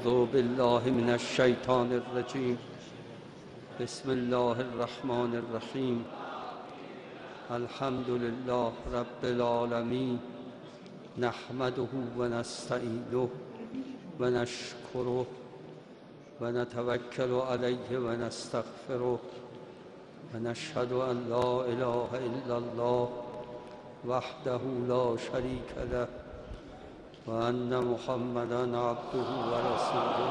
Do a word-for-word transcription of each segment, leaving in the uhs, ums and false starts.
أعوذ بالله من الشيطان الرجيم بسم الله الرحمن الرحيم الحمد لله رب العالمين نحمده ونستعينه ونشكره ونتوكل عليه ونستغفره ونشهد أن لا إله إلا الله وحده لا شريك له وأن محمدًا عبده ورسوله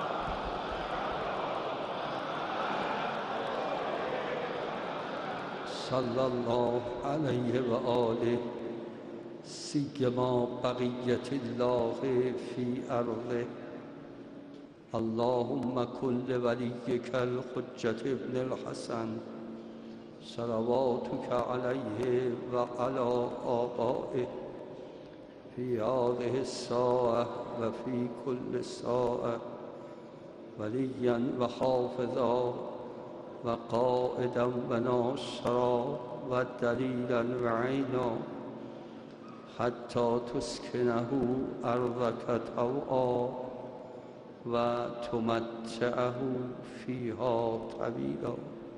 صلى الله عليه وآله سيما بقية الله في أرضه اللهم كن لوليك الحجة ابن الحسن صلواتك عليه وعلى آبائه في هذه الساعة وفي كل ساعة وليا وحافظا وقائدا وناصرا ودليلا وعينا حتى تسكنه أرضك طوعا وتمتعه فيها طويلا.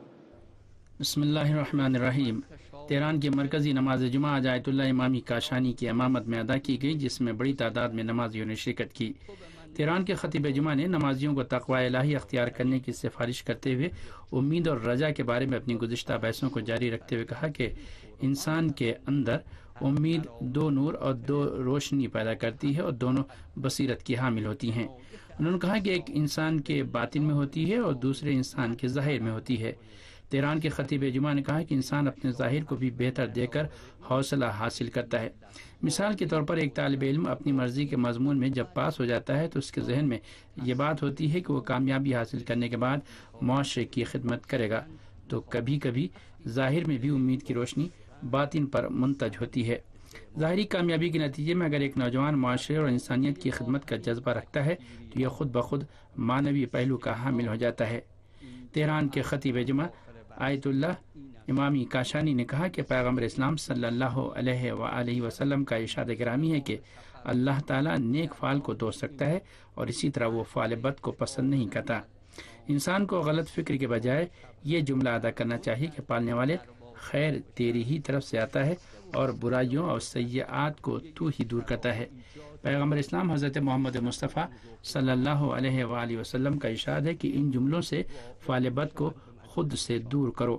بسم اللہ الرحمن الرحیم. تہران کی مرکزی نماز جمعہ آج آیت اللہ امامی کاشانی کی امامت میں ادا کی گئی، جس میں بڑی تعداد میں نمازیوں نے شرکت کی. تہران کے خطیب جمعہ نے نمازیوں کو تقوی الہی اختیار کرنے کی سفارش کرتے ہوئے امید اور رجا کے بارے میں اپنی گزشتہ بحثوں کو جاری رکھتے ہوئے کہا کہ انسان کے اندر امید دو نور اور دو روشنی پیدا کرتی ہے اور دونوں بصیرت کی حامل ہوتی ہیں. انہوں نے کہا کہ ایک انسان کے باطن میں ہوتی ہے اور دوسرے انسان کے ظاہر میں ہوتی ہے. تہران کے خطیب جمعہ نے کہا کہ انسان اپنے ظاہر کو بھی بہتر دے کر حوصلہ حاصل کرتا ہے. مثال کے طور پر ایک طالب علم اپنی مرضی کے مضمون میں جب پاس ہو جاتا ہے تو اس کے ذہن میں یہ بات ہوتی ہے کہ وہ کامیابی حاصل کرنے کے بعد معاشرے کی خدمت کرے گا، تو کبھی کبھی ظاہر میں بھی امید کی روشنی باطن پر منتج ہوتی ہے. ظاہری کامیابی کے نتیجے میں اگر ایک نوجوان معاشرے اور انسانیت کی خدمت کا جذبہ رکھتا ہے تو یہ خود بخود معنوی پہلو کا حامل ہو جاتا ہے. تہران کے خطیب جمعہ آیت اللہ امامی کاشانی نے کہا کہ پیغمبر اسلام صلی اللہ علیہ وآلہ وسلم کا ارشاد گرامی ہے کہ اللہ تعالیٰ نیک فعل کو دوست رکھتا ہے اور اسی طرح وہ فعل بد کو پسند نہیں کرتا. انسان کو غلط فکر کے بجائے یہ جملہ ادا کرنا چاہیے کہ پالنے والے خیر تیری ہی طرف سے آتا ہے اور برائیوں اور سیئات کو تو ہی دور کرتا ہے. پیغمبر اسلام حضرت محمد مصطفیٰ صلی اللہ علیہ وآلہ وسلم کا ارشاد ہے کہ ان جملوں سے فعل بد کو خود سے دور کرو.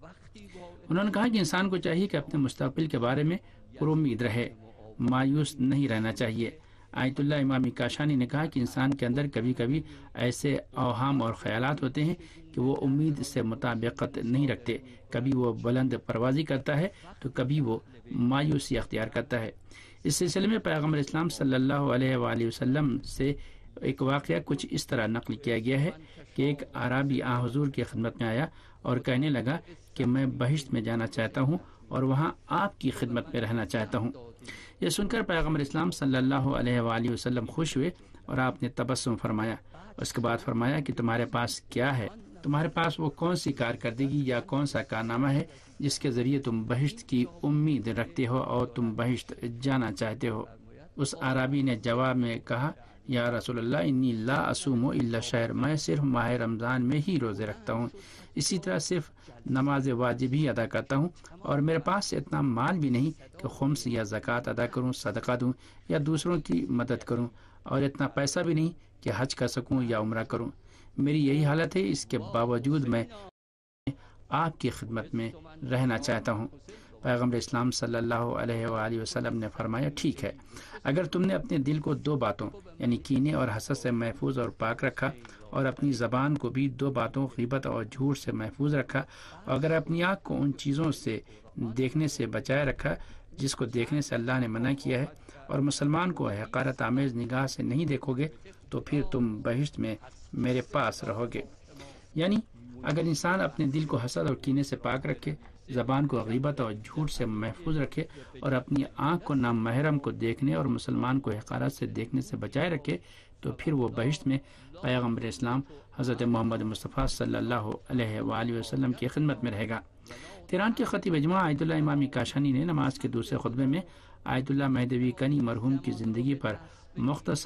انہوں نے کہا کہ انسان کو چاہیے کہ اپنے مستقبل کے بارے میں پر امید رہے، مایوس نہیں رہنا چاہیے. آیت اللہ امامی کاشانی نے کہا کہ انسان کے اندر کبھی کبھی ایسے اوہام اور خیالات ہوتے ہیں کہ وہ امید سے مطابقت نہیں رکھتے، کبھی وہ بلند پروازی کرتا ہے تو کبھی وہ مایوسی اختیار کرتا ہے. اس سلسلے میں پیغمبر اسلام صلی اللہ علیہ وآلہ وسلم سے ایک واقعہ کچھ اس طرح نقل کیا گیا ہے کہ ایک اعرابی آن حضور کی خدمت میں آیا اور کہنے لگا کہ میں بہشت میں جانا چاہتا ہوں اور وہاں آپ کی خدمت میں رہنا چاہتا ہوں. یہ سن کر پیغمبر اسلام صلی اللہ علیہ وآلہ وسلم خوش ہوئے اور آپ نے تبسم فرمایا. اس کے بعد فرمایا کہ تمہارے پاس کیا ہے؟ تمہارے پاس وہ کون سی کارکردگی یا کون سا کارنامہ ہے جس کے ذریعے تم بہشت کی امید رکھتے ہو اور تم بہشت جانا چاہتے ہو؟ اس اعرابی نے جواب میں کہا، یا رسول اللہ انی لا اصوم الا شہر، میں صرف ماہ رمضان میں ہی روزے رکھتا ہوں، اسی طرح صرف نماز واجب ہی ادا کرتا ہوں، اور میرے پاس اتنا مال بھی نہیں کہ خمس یا زکوٰۃ ادا کروں، صدقہ دوں یا دوسروں کی مدد کروں، اور اتنا پیسہ بھی نہیں کہ حج کر سکوں یا عمرہ کروں. میری یہی حالت ہے، اس کے باوجود میں آپ کی خدمت میں رہنا چاہتا ہوں. پیغمبر اسلام صلی اللہ علیہ وآلہ وسلم نے فرمایا، ٹھیک ہے، اگر تم نے اپنے دل کو دو باتوں یعنی کینے اور حسد سے محفوظ اور پاک رکھا، اور اپنی زبان کو بھی دو باتوں غیبت اور جھوٹ سے محفوظ رکھا، اور اگر اپنی آنکھ کو ان چیزوں سے دیکھنے سے بچائے رکھا جس کو دیکھنے سے اللہ نے منع کیا ہے، اور مسلمان کو حقارت آمیز نگاہ سے نہیں دیکھو گے، تو پھر تم بہشت میں میرے پاس رہو گے. یعنی اگر انسان اپنے دل کو حسد اور کینے سے پاک رکھے، زبان کو غیبت اور جھوٹ سے محفوظ رکھے، اور اپنی آنکھ کو نامحرم کو دیکھنے اور مسلمان کو حقارت سے دیکھنے سے بچائے رکھے، تو پھر وہ بہشت میں پیغمبر اسلام حضرت محمد مصطفیٰ صلی اللہ علیہ وآلہ وسلم کی خدمت میں رہے گا. تہران کے خطیب جمعہ آیت اللہ امامی کاشانی نے نماز کے دوسرے خطبے میں آیت اللہ مہدوی کنی مرحوم کی زندگی پر مختصر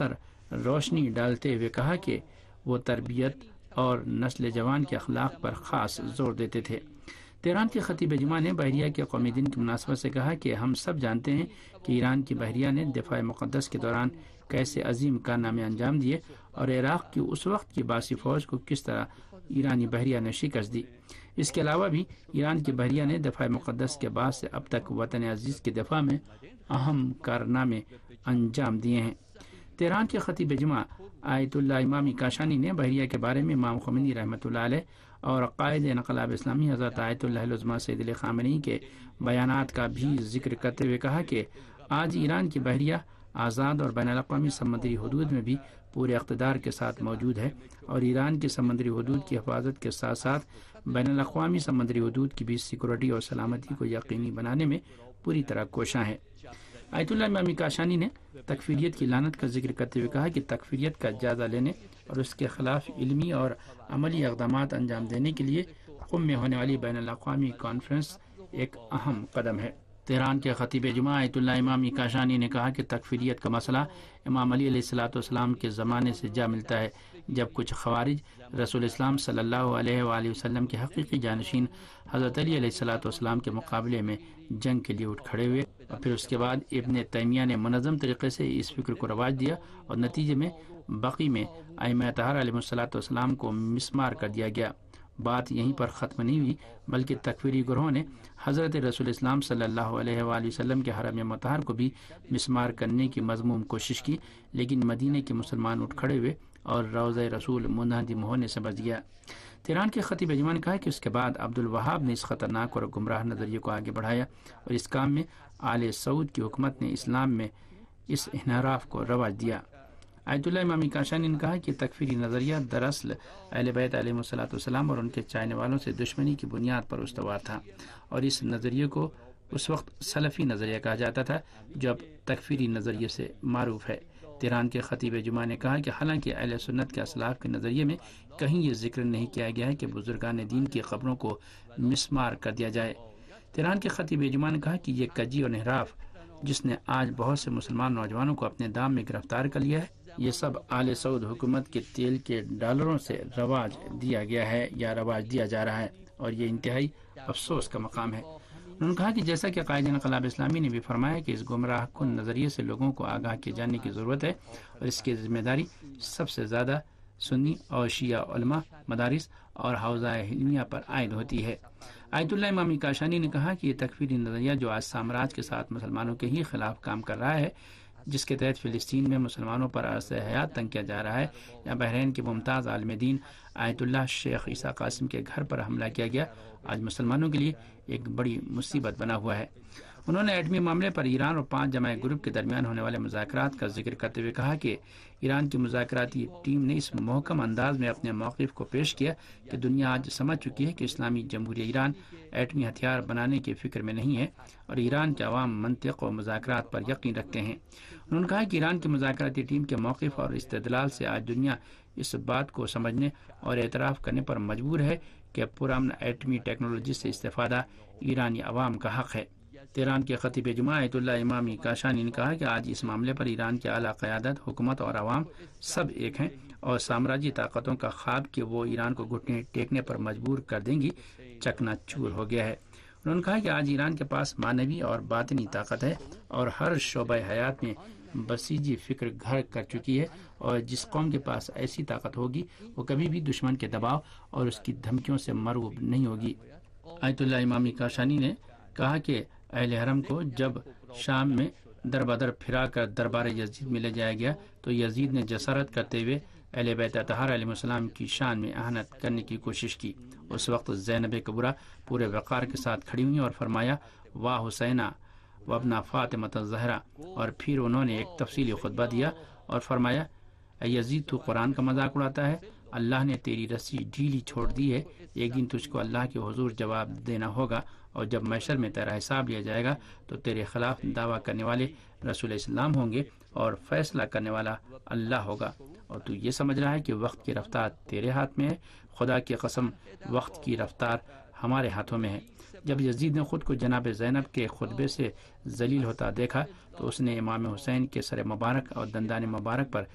روشنی ڈالتے ہوئے کہا کہ وہ تربیت اور نسل جوان کے اخلاق پر خاص زور دیتے تھے۔ تہران کے خطیب جمعہ نے بحریہ کے قومی دن کی مناسبت سے کہا کہ ہم سب جانتے ہیں کہ ایران کی بحریہ نے دفاع مقدس کے دوران کیسے عظیم کارنامے انجام دیے اور عراق کی اس وقت کی باسی فوج کو کس طرح ایرانی بحریہ نے شکست دی۔ اس کے علاوہ بھی ایران کی بحریہ نے دفاع مقدس کے بعد سے اب تک وطن عزیز کی دفاع میں اہم کارنامے انجام دیے ہیں۔ تہران کے خطیب جمعہ آیت اللہ امامی کاشانی نے بحریہ کے بارے میں امام خمینی رحمۃ اللہ علیہ اور قائد انقلاب اسلامی حضرت آیت اللہ العظمیٰ سید علی خامنئی کے بیانات کا بھی ذکر کرتے ہوئے کہا کہ آج ایران کی بحریہ آزاد اور بین الاقوامی سمندری حدود میں بھی پورے اقتدار کے ساتھ موجود ہے اور ایران کی سمندری حدود کی حفاظت کے ساتھ ساتھ بین الاقوامی سمندری حدود کی بھی سیکورٹی اور سلامتی کو یقینی بنانے میں پوری طرح کوشاں ہے۔ آیت اللہ امامی کاشانی نے تکفیریت کی لعنت کا ذکر کرتے ہوئے کہا کہ تکفیریت کا جائزہ لینے اور اس کے خلاف علمی اور عملی اقدامات انجام دینے کے لیے قم میں ہونے والی بین الاقوامی کانفرنس ایک اہم قدم ہے۔ تہران کے خطیب جمعہ آیت اللہ امامی کاشانی نے کہا کہ تکفیریت کا مسئلہ امام علی علیہ الصلوۃ والسلام کے زمانے سے جا ملتا ہے، جب کچھ خوارج رسول اسلام صلی اللہ علیہ وآلہ وسلم کے حقیقی جانشین حضرت علی علیہ الصلوۃ والسلام کے مقابلے میں جنگ کے لیے اٹھ کھڑے ہوئے اور پھر اس کے بعد ابن تیمیہ نے منظم طریقے سے اس فکر کو رواج دیا اور نتیجے میں بقی میں ائمہ اطہار علیہ الصلوۃ والسلام کو مسمار کر دیا گیا۔ بات یہیں پر ختم نہیں ہوئی بلکہ تکفیری گروہوں نے حضرت رسول اسلام صلی اللہ علیہ وآلہ وسلم کے حرم مطہر کو بھی مسمار کرنے کی مذموم کوشش کی، لیکن مدینے کے مسلمان اٹھ کھڑے ہوئے اور روضہ رسول منہدم ہونے سے بچ گیا۔ تہران کے خطیب جمعہ نے کہا کہ اس کے بعد عبد الوہاب نے اس خطرناک اور گمراہ نظریے کو آگے بڑھایا اور اس کام میں آل سعود کی حکومت نے اسلام میں اس انحراف کو رواج دیا۔ آیت اللہ امامی کاشانی نے کہا کہ تکفیری نظریہ دراصل اہل بیت علیہ الصلوۃ والسلام اور ان کے چاہنے والوں سے دشمنی کی بنیاد پر استوار تھا اور اس نظریے کو اس وقت سلفی نظریہ کہا جاتا تھا جو اب تکفیری نظریے سے معروف ہے۔ تہران کے خطیب جمعہ نے کہا کہ حالانکہ اہل سنت کے اسلاف کے نظریے میں کہیں یہ ذکر نہیں کیا گیا ہے کہ بزرگان دین کی قبروں کو مسمار کر دیا جائے۔ تہران کے خطیب جمعہ نے کہا کہ یہ کجی اور انحراف جس نے آج بہت سے مسلمان نوجوانوں کو اپنے دام میں گرفتار کر لیا ہے، یہ سب آل سعود حکومت کے تیل کے ڈالروں سے رواج دیا گیا ہے یا رواج دیا جا رہا ہے اور یہ انتہائی افسوس کا مقام ہے۔ انہوں نے کہا کہ جیسا کہ قائد انقلاب اسلامی نے بھی فرمایا کہ اس گمراہ کن نظریے سے لوگوں کو آگاہ کیے جانے کی ضرورت ہے اور اس کی ذمہ داری سب سے زیادہ سنی اور شیعہ علماء، مدارس اور حوزہ علمیہ پر عائد ہوتی ہے۔ آیت اللہ امامی کاشانی نے کہا کہ یہ تکفیری نظریہ جو آج سامراج کے ساتھ مسلمانوں کے ہی خلاف کام کر رہا ہے، جس کے تحت فلسطین میں مسلمانوں پر عرصہ حیات تنگ کیا جا رہا ہے، یا بحرین کے ممتاز عالم دین آیت اللہ شیخ عیسیٰ قاسم کے گھر پر حملہ کیا گیا، آج مسلمانوں کے لیے ایک بڑی مصیبت بنا ہوا ہے۔ انہوں نے ایٹمی معاملے پر ایران اور پانچ جماعت گروپ کے درمیان ہونے والے مذاکرات کا ذکر کرتے ہوئے کہا کہ ایران کی مذاکراتی ٹیم نے اس محکم انداز میں اپنے موقف کو پیش کیا کہ دنیا آج سمجھ چکی ہے کہ اسلامی جمہوریہ ایران ایٹمی ہتھیار بنانے کے فکر میں نہیں ہے اور ایران کے عوام منطق و مذاکرات پر یقین رکھتے ہیں۔ انہوں نے کہا کہ ایران کی مذاکراتی ٹیم کے موقف اور استدلال سے آج دنیا اس بات کو سمجھنے اور اعتراف کرنے پر مجبور ہے کہ پرامن ایٹمی ٹیکنالوجی سے استفادہ ایرانی عوام کا حق ہے۔ تہران کے خطیب جمعہ آیت اللہ امامی کاشانی نے کہا کہ آج اس معاملے پر ایران کی اعلیٰ قیادت، حکومت اور عوام سب ایک ہیں اور سامراجی طاقتوں کا خواب کہ وہ ایران کو گھٹنے ٹیکنے پر مجبور کر دیں گی چکنا چور ہو گیا ہے۔ انہوں نے کہا کہ آج ایران کے پاس معنوی اور باطنی طاقت ہے اور ہر شعبہ حیات میں بسیجی فکر گھر کر چکی ہے، اور جس قوم کے پاس ایسی طاقت ہوگی وہ کبھی بھی دشمن کے دباؤ اور اس کی دھمکیوں سے مرعوب نہیں ہوگی۔ آیت اللہ امامی کاشانی نے کہا کہ اہل حرم کو جب شام میں در بدر پھرا کر دربار یزید میں لے جایا گیا تو یزید نے جسارت کرتے ہوئے اہل بیت اطہار علیہ السلام کی شان میں اہانت کرنے کی کوشش کی۔ اس وقت زینب کبریٰ پورے وقار کے ساتھ کھڑی ہوئی اور فرمایا واہ حسینہ وابنہ فاطمۃ الزہرا، اور پھر انہوں نے ایک تفصیلی خطبہ دیا اور فرمایا اے یزید تو قرآن کا مذاق اڑاتا ہے، اللہ نے تیری رسی ڈھیلی چھوڑ دی ہے، ایک دن تجھ کو اللہ کے حضور جواب دینا ہوگا اور جب محشر میں تیرا حساب لیا جائے گا تو تیرے خلاف دعویٰ کرنے والے رسول اسلام ہوں گے اور فیصلہ کرنے والا اللہ ہوگا، اور تو یہ سمجھ رہا ہے کہ وقت کی رفتار تیرے ہاتھ میں ہے، خدا کی قسم وقت کی رفتار ہمارے ہاتھوں میں ہے۔ جب یزید نے خود کو جناب زینب کے خطبے سے ذلیل ہوتا دیکھا تو اس نے امام حسین کے سر مبارک اور دندان مبارک پر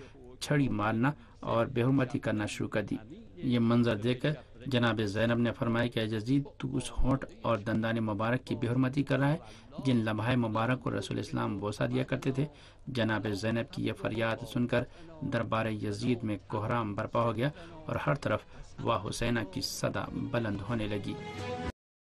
چھڑی مارنا اور بے حرمتی کرنا شروع کر دی۔ یہ منظر دیکھ کر جناب زینب نے فرمایا کہ اے یزید، تو اس ہونٹ اور دندان مبارک کی بے حرمتی کر رہا ہے جن لمحہ مبارک کو رسول اسلام بوسہ دیا کرتے تھے۔ جناب زینب کی یہ فریاد سن کر دربار یزید میں کوہرام برپا ہو گیا اور ہر طرف واہ حسینہ کی صدا بلند ہونے لگی۔